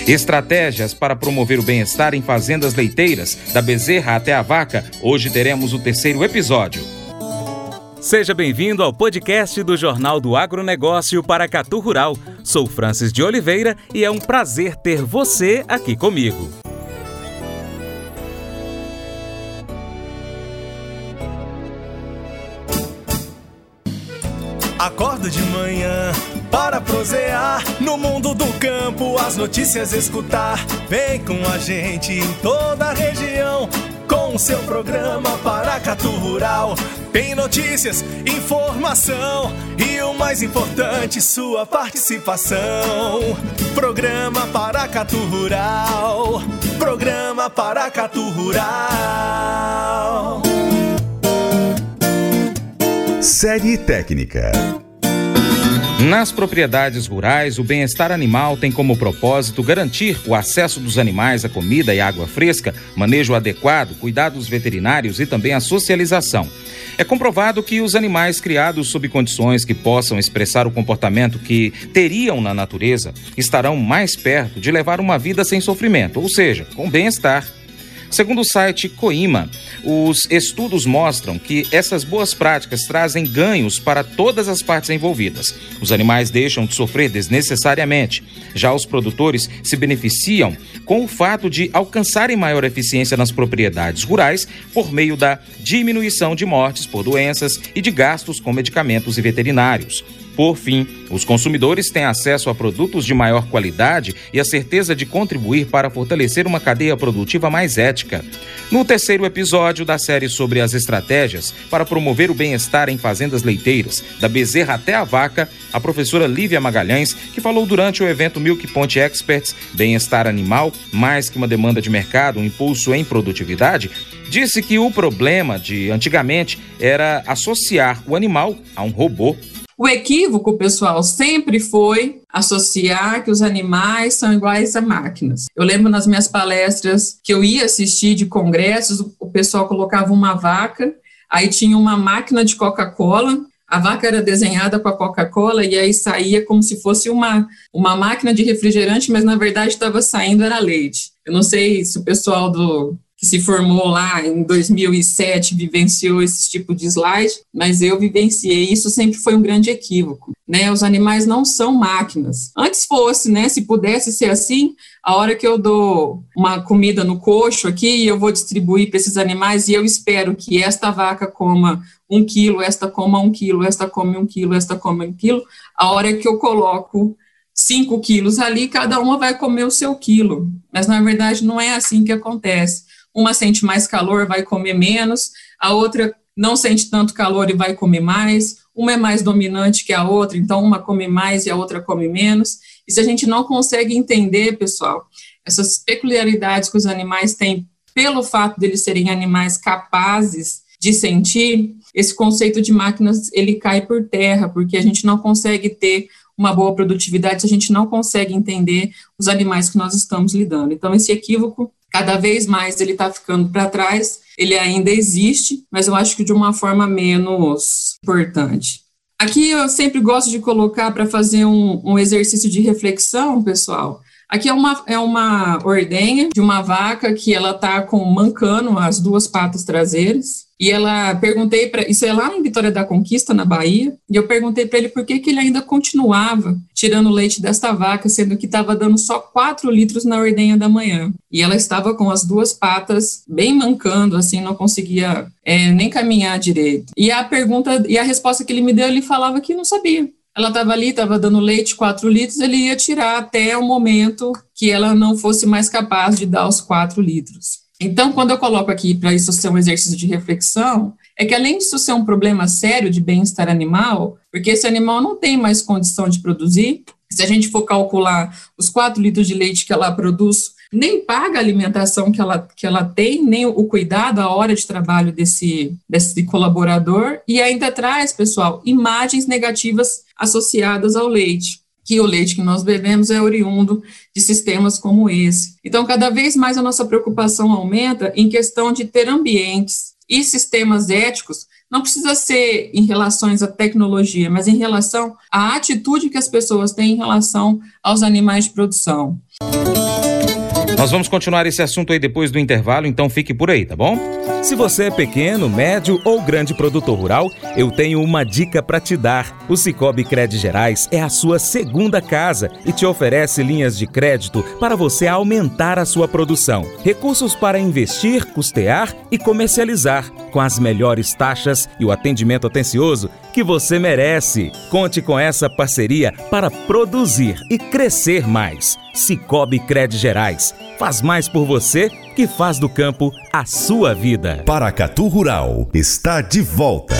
Estratégias para promover o bem-estar em fazendas leiteiras, da bezerra até a vaca. Hoje teremos o 3º episódio. Seja bem-vindo ao podcast do Jornal do Agronegócio Paracatu Rural. Sou Francis de Oliveira e é um prazer ter você aqui comigo. Acordo de manhã para prosear no mundo do campo, as notícias escutar. Vem com a gente em toda a região com o seu programa Paracatu Rural. Tem notícias, informação e o mais importante, sua participação. Programa Paracatu Rural. Programa Paracatu Rural. Série técnica. Nas propriedades rurais, o bem-estar animal tem como propósito garantir o acesso dos animais à comida e água fresca, manejo adequado, cuidados veterinários e também a socialização. É comprovado que os animais criados sob condições que possam expressar o comportamento que teriam na natureza estarão mais perto de levar uma vida sem sofrimento, ou seja, com bem-estar. Segundo o site Coima, os estudos mostram que essas boas práticas trazem ganhos para todas as partes envolvidas. Os animais deixam de sofrer desnecessariamente. Já os produtores se beneficiam com o fato de alcançarem maior eficiência nas propriedades rurais por meio da diminuição de mortes por doenças e de gastos com medicamentos e veterinários. Por fim, os consumidores têm acesso a produtos de maior qualidade e a certeza de contribuir para fortalecer uma cadeia produtiva mais ética. No 3º episódio da série sobre as estratégias para promover o bem-estar em fazendas leiteiras, da bezerra até a vaca, a professora Lívia Magalhães, que falou durante o evento Milk Point Experts, Bem-Estar Animal, mais que uma demanda de mercado, um impulso em produtividade, disse que o problema de antigamente era associar o animal a um robô. O equívoco, pessoal, sempre foi associar que os animais são iguais a máquinas. Eu lembro nas minhas palestras que eu ia assistir de congressos, o pessoal colocava uma vaca, aí tinha uma máquina de Coca-Cola, a vaca era desenhada com a Coca-Cola e aí saía como se fosse uma máquina de refrigerante, mas na verdade estava saindo era leite. Eu não sei se o pessoal que se formou lá em 2007 vivenciou esse tipo de slide, mas eu vivenciei, isso sempre foi um grande equívoco, né? Os animais não são máquinas. Antes fosse, né, se pudesse ser assim, a hora que eu dou uma comida no coxo aqui e eu vou distribuir para esses animais e eu espero que esta vaca coma 1 quilo, esta coma 1 quilo, esta come 1 quilo, esta come 1 quilo, a hora que eu coloco 5 quilos ali, cada uma vai comer o seu quilo, mas na verdade não é assim que acontece. Uma sente mais calor, vai comer menos, a outra não sente tanto calor e vai comer mais, uma é mais dominante que a outra, então uma come mais e a outra come menos. E se a gente não consegue entender, pessoal, essas peculiaridades que os animais têm pelo fato de eles serem animais capazes de sentir, esse conceito de máquinas, ele cai por terra, porque a gente não consegue ter uma boa produtividade se a gente não consegue entender os animais que nós estamos lidando. Então, esse equívoco, cada vez mais ele está ficando para trás, ele ainda existe, mas eu acho que de uma forma menos importante. Aqui eu sempre gosto de colocar para fazer um exercício de reflexão, pessoal. Aqui é uma ordenha de uma vaca que ela está mancando as 2 patas traseiras. E isso é lá em Vitória da Conquista, na Bahia, e eu perguntei para ele por que ele ainda continuava tirando o leite desta vaca, sendo que estava dando só 4 litros na ordenha da manhã. E ela estava com as 2 patas bem mancando, assim, não conseguia nem caminhar direito. E a resposta que ele me deu, ele falava que não sabia. Ela estava ali, estava dando leite, 4 litros, ele ia tirar até o momento que ela não fosse mais capaz de dar os 4 litros. Então, quando eu coloco aqui para isso ser um exercício de reflexão, é que além disso ser um problema sério de bem-estar animal, porque esse animal não tem mais condição de produzir, se a gente for calcular os 4 litros de leite que ela produz, nem paga a alimentação que ela tem, nem o cuidado, a hora de trabalho desse colaborador, e ainda traz, pessoal, imagens negativas associadas ao leite. Que o leite que nós bebemos é oriundo de sistemas como esse. Então, cada vez mais a nossa preocupação aumenta em questão de ter ambientes e sistemas éticos, não precisa ser em relação à tecnologia, mas em relação à atitude que as pessoas têm em relação aos animais de produção. Nós vamos continuar esse assunto aí depois do intervalo, então fique por aí, tá bom? Se você é pequeno, médio ou grande produtor rural, eu tenho uma dica para te dar. O Sicoob Credigerais é a sua segunda casa e te oferece linhas de crédito para você aumentar a sua produção. Recursos para investir, custear e comercializar, com as melhores taxas e o atendimento atencioso que você merece. Conte com essa parceria para produzir e crescer mais. Sicoob Credigerais. Faz mais por você que faz do campo a sua vida. Paracatu Rural está de volta.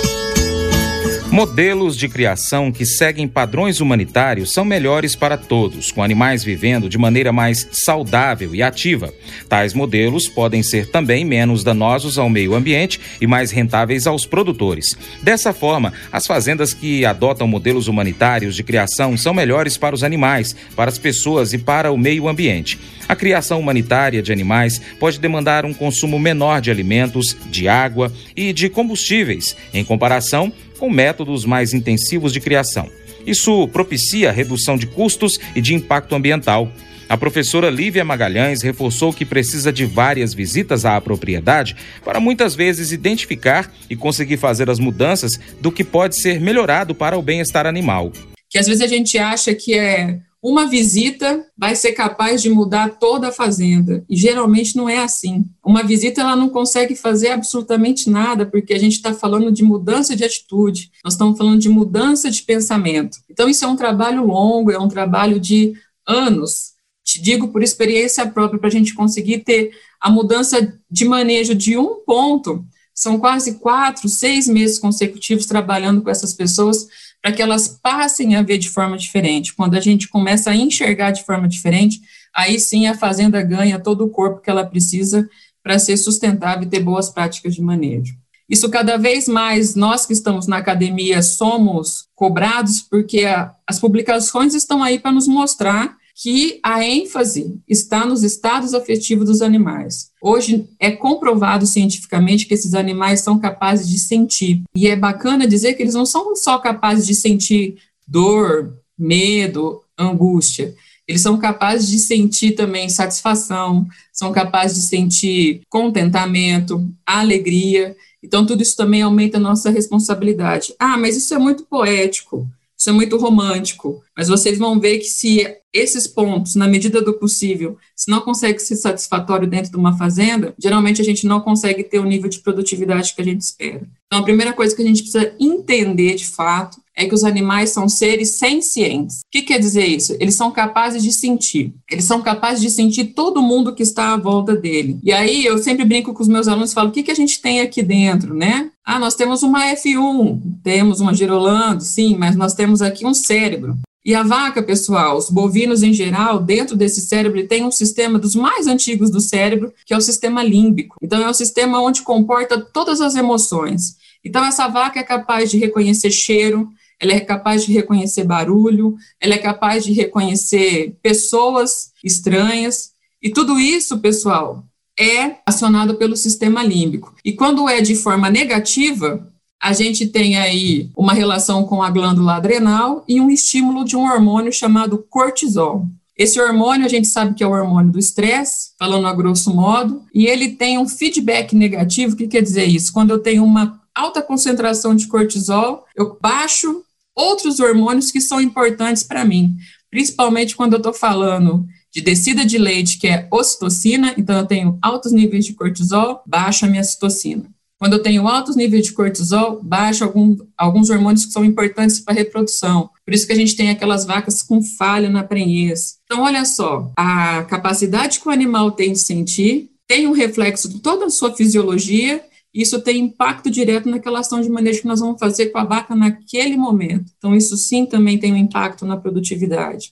Modelos de criação que seguem padrões humanitários são melhores para todos, com animais vivendo de maneira mais saudável e ativa. Tais modelos podem ser também menos danosos ao meio ambiente e mais rentáveis aos produtores. Dessa forma, as fazendas que adotam modelos humanitários de criação são melhores para os animais, para as pessoas e para o meio ambiente. A criação humanitária de animais pode demandar um consumo menor de alimentos, de água e de combustíveis, em comparação com métodos mais intensivos de criação. Isso propicia a redução de custos e de impacto ambiental. A professora Lívia Magalhães reforçou que precisa de várias visitas à propriedade para muitas vezes identificar e conseguir fazer as mudanças do que pode ser melhorado para o bem-estar animal. Que às vezes a gente acha que uma visita vai ser capaz de mudar toda a fazenda, e geralmente não é assim. Uma visita ela não consegue fazer absolutamente nada, porque a gente está falando de mudança de atitude, nós estamos falando de mudança de pensamento. Então isso é um trabalho longo, é um trabalho de anos, te digo por experiência própria, para a gente conseguir ter a mudança de manejo de um ponto, são quase 4, 6 meses consecutivos trabalhando com essas pessoas, para que elas passem a ver de forma diferente. Quando a gente começa a enxergar de forma diferente, aí sim a fazenda ganha todo o corpo que ela precisa para ser sustentável e ter boas práticas de manejo. Isso cada vez mais, nós que estamos na academia somos cobrados, porque as publicações estão aí para nos mostrar que a ênfase está nos estados afetivos dos animais. Hoje é comprovado cientificamente que esses animais são capazes de sentir. E é bacana dizer que eles não são só capazes de sentir dor, medo, angústia. Eles são capazes de sentir também satisfação, são capazes de sentir contentamento, alegria. Então, tudo isso também aumenta a nossa responsabilidade. Ah, mas isso é muito poético. Isso é muito romântico, mas vocês vão ver que se esses pontos, na medida do possível, se não consegue ser satisfatório dentro de uma fazenda, geralmente a gente não consegue ter o nível de produtividade que a gente espera. Então, a primeira coisa que a gente precisa entender, de fato, é que os animais são seres sencientes. O que quer dizer isso? Eles são capazes de sentir. Eles são capazes de sentir todo mundo que está à volta dele. E aí, eu sempre brinco com os meus alunos e falo, o que a gente tem aqui dentro, né? Ah, nós temos uma F1, temos uma Girolando, sim, mas nós temos aqui um cérebro. E a vaca, pessoal, os bovinos em geral, dentro desse cérebro, tem um sistema dos mais antigos do cérebro, que é o sistema límbico. Então, é um sistema onde comporta todas as emoções. Então, essa vaca é capaz de reconhecer cheiro, ela é capaz de reconhecer barulho, ela é capaz de reconhecer pessoas estranhas. E tudo isso, pessoal, é acionado pelo sistema límbico. E quando é de forma negativa, a gente tem aí uma relação com a glândula adrenal e um estímulo de um hormônio chamado cortisol. Esse hormônio, a gente sabe que é o hormônio do estresse, falando a grosso modo, e ele tem um feedback negativo. O que quer dizer isso? Quando eu tenho uma alta concentração de cortisol, eu baixo outros hormônios que são importantes para mim, principalmente quando eu estou falando de descida de leite, que é ocitocina, então eu tenho altos níveis de cortisol, baixa a minha citocina. Quando eu tenho altos níveis de cortisol, baixa alguns hormônios que são importantes para a reprodução. Por isso que a gente tem aquelas vacas com falha na prenhez. Então, olha só, a capacidade que o animal tem de sentir tem um reflexo de toda a sua fisiologia, e isso tem impacto direto naquela ação de manejo que nós vamos fazer com a vaca naquele momento. Então, isso sim também tem um impacto na produtividade.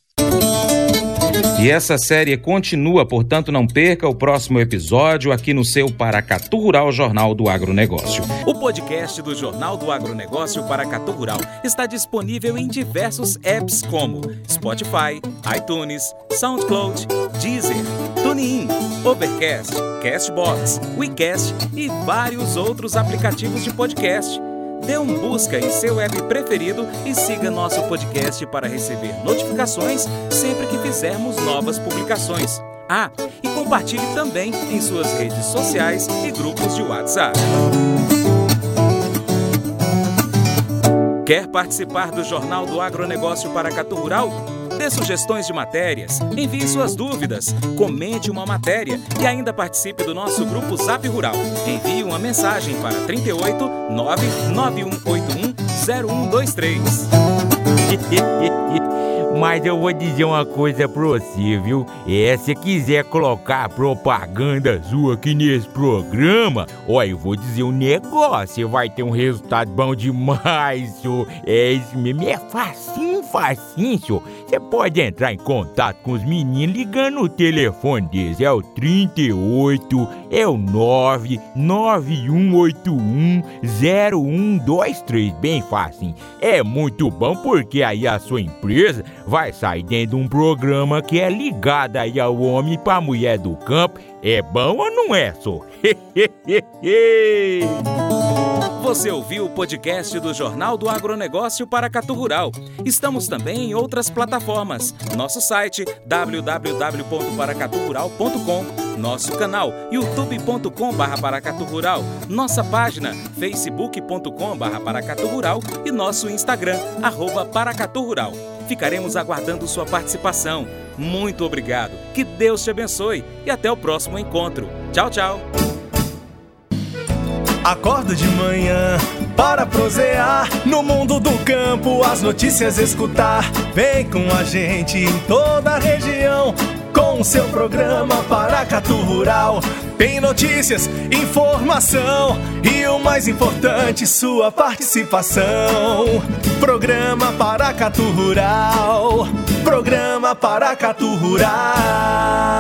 E essa série continua, portanto não perca o próximo episódio aqui no seu Paracatu Rural Jornal do Agronegócio. O podcast do Jornal do Agronegócio Paracatu Rural está disponível em diversos apps como Spotify, iTunes, SoundCloud, Deezer, TuneIn, Overcast, Castbox, WeCast e vários outros aplicativos de podcast. Dê um busca em seu app preferido e siga nosso podcast para receber notificações sempre que fizermos novas publicações. E compartilhe também em suas redes sociais e grupos de WhatsApp. Quer participar do Jornal do Agronegócio Paracatu Rural? Dê sugestões de matérias, envie suas dúvidas, comente uma matéria e ainda participe do nosso grupo Zap Rural. Envie uma mensagem para 38 99181 0123. Mas eu vou dizer uma coisa pra você, viu? Se quiser colocar propaganda sua aqui nesse programa, eu vou dizer um negócio, você vai ter um resultado bom demais, senhor. Isso mesmo, é facinho, senhor. Você pode entrar em contato com os meninos ligando o telefone deles, é o 38, é o 99181 0123, bem facinho. É muito bom porque aí a sua empresa vai sair dentro de um programa que é ligado aí ao homem para a mulher do campo. É bom ou não é, só? Você ouviu o podcast do Jornal do Agronegócio Paracatu Rural. Estamos também em outras plataformas. Nosso site www.paracaturural.com, nosso canal youtube.com/paracaturural, nossa página facebook.com/paracaturural e nosso Instagram @paracaturural. Ficaremos aguardando sua participação. Muito obrigado, que Deus te abençoe e até o próximo encontro. Tchau, tchau. Acordo de manhã para prosear no mundo do campo, as notícias escutar. Vem com a gente em toda a região com o seu programa Paracatu Rural. Tem notícias, informação e o mais importante, sua participação. Programa Paracatu Rural. Programa Paracatu Rural.